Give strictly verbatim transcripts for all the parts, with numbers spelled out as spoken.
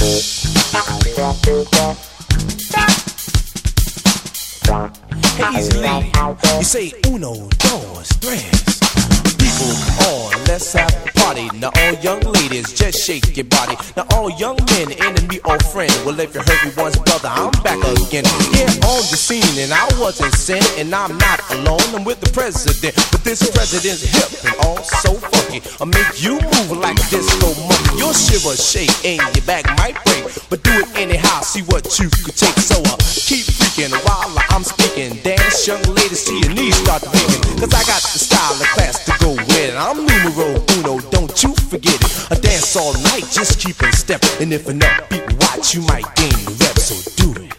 Hey, easy lady, you say uno, dos, tres. People, come on, let's have a party. Now all young ladies, just shake your body. Now all young men, enemy or friend. Well, if you hurt me once, brother, I'm back again. Yeah, on the scene, and I wasn't sent, and I'm not alone. I'm with the president, but this president's hip and all so funky. I'll make you move like a disco monkey. Your shiver, shake, and your back might break, but do it anyhow. See what you could take. So uh, keep freaking while I'm speaking. Dance, young ladies, to your knees start breaking. Cause I got the style and class to go with it. I'm numero uno, don't you forget it. A dance all night, just keep in step. And if enough people watch, you might gain the rep, so do it.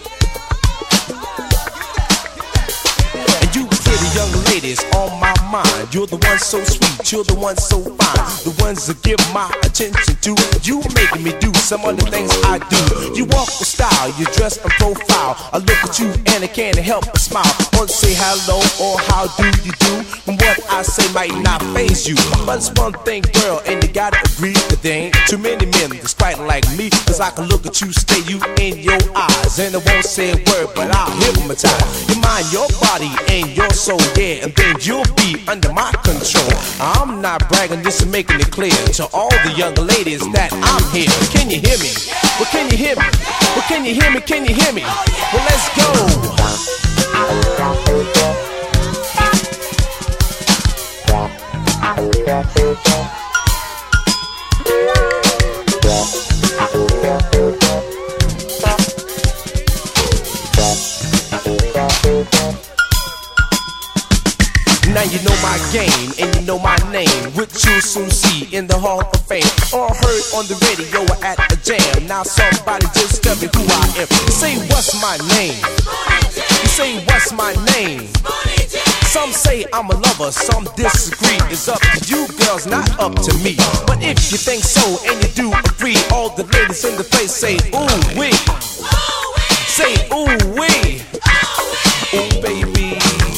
And you pretty young ladies on my mind. You're the one so sweet, you're the one so fine. The ones that give my attention to. You making me do some of the things I do. You walk with style, you dress in profile. I look at you and I can't help but smile. Or say hello or how do you do. And what I say might not faze you, but it's one thing, girl, and you gotta agree that there ain't too many men that's quite like me. Cause I can look at you, stare you in your eyes, and I won't say a word, but I'll hypnotize. You mind your body and your soul, yeah, and then you'll be under my control. I'm not bragging, just making it clear to all the young ladies that I'm here. Can you hear me? Well, can you hear me? Well, can you hear me? Can you hear me? Well, let's go. Now you know my game and you know my name, which you'll soon see in the Hall of Fame. Or heard on the radio or at a jam. Now somebody just tell me who I am. You say what's my name? You say what's my name? Some say I'm a lover, some disagree. It's up to you girls, not up to me. But if you think so and you do agree, all the ladies in the place say ooh wee. Say ooh wee. Ooh baby.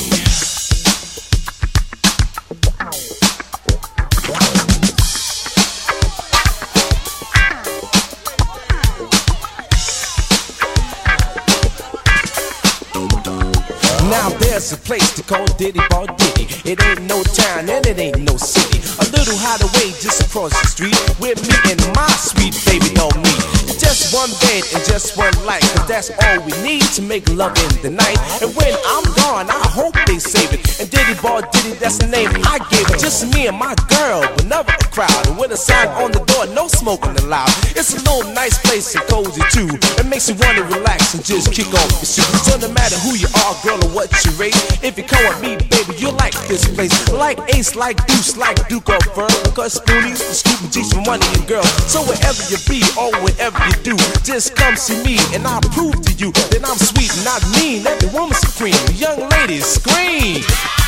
Now there's a place to call Diddy Bar Diddy. It ain't no town and it ain't no city. A little hideaway just across the street, with me and my sweet baby on me. Just one bed and just one life, cause that's all we need to make love in the night. And when I'm gone, I hope they save it. And Diddy Bar Diddy, that's the name I gave it. Just me and my girl, but never a crowd. And with a sign on the door, no smoking allowed. It's a little nice place and cozy too. It makes you want to relax and just kick off your shoes. So no matter who you are, girl, or what you rate, if you come with me, baby, you'll like this place. Like Ace, like Deuce, like Duke or Fur. Because Spoonies, the Scoop and G's for money and girl. So wherever you be or whatever you do, just come see me and I'll prove to you that I'm sweet and not mean. Every woman supreme. Young ladies, scream.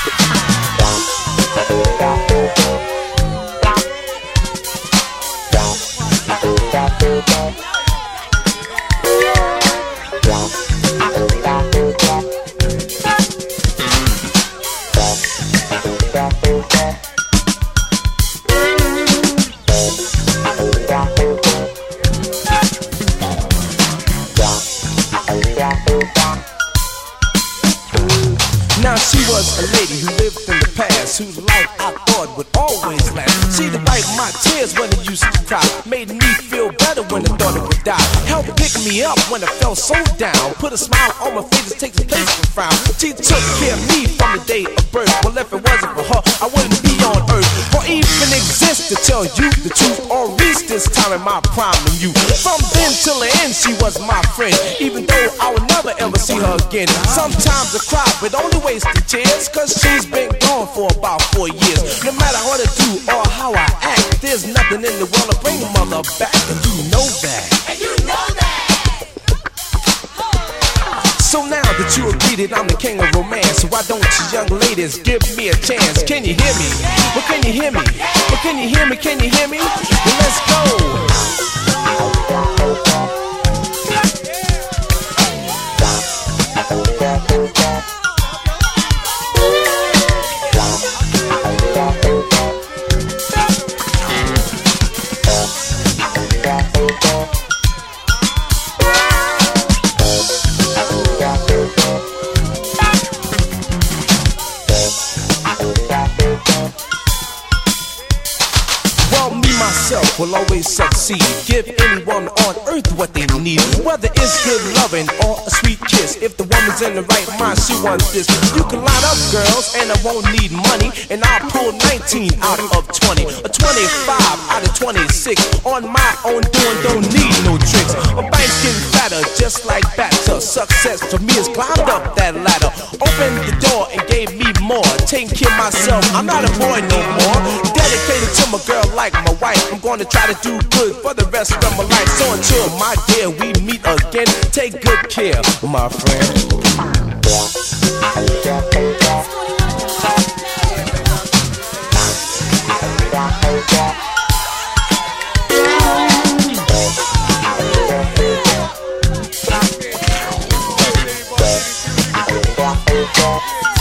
Now she was a lady who lived in the past, whose life I thought would always last. She'd wipe my tears when I used to cry, made me feel better when I thought it would die. Helped pick me up when I felt so down, put a smile on my face and take the place from frown. She took care of me from the day of birth. Well, if it wasn't for her, I wouldn't be on earth, or even exist to tell you the truth, or reach this time in my prime in you. From then till the end, she was my friend, even though I would never ever see her again. Sometimes I cry, but only wasted tears, cause she's been gone for about four years. No matter what I do or how I act, there's nothing in the world to bring a mother back, and you know that. And you know that. So now that you agree that I'm the king of romance, why don't you young ladies give me a chance? Can you hear me? Well, can you hear me? Well, can you hear me? Can you hear me? Well, let's go. myself will always succeed. Give anyone on earth what they need, whether it's good loving or a sweet kiss. If the woman's in the right mind, she wants this. You can line up girls and I won't need money, and I'll pull nineteen out of twenty, or twenty-five out of twenty-six. On my own doing, don't need no tricks. My bank's getting fatter, just like batter. Success for me is climbed up that ladder. Opened the door and gave me more. Taking care of myself, I'm not a boy no more. Dedicated to my girl like my wife. I'm gonna try to do good for the rest of my life. So until my dear we meet again, take good care, my friend. Yeah.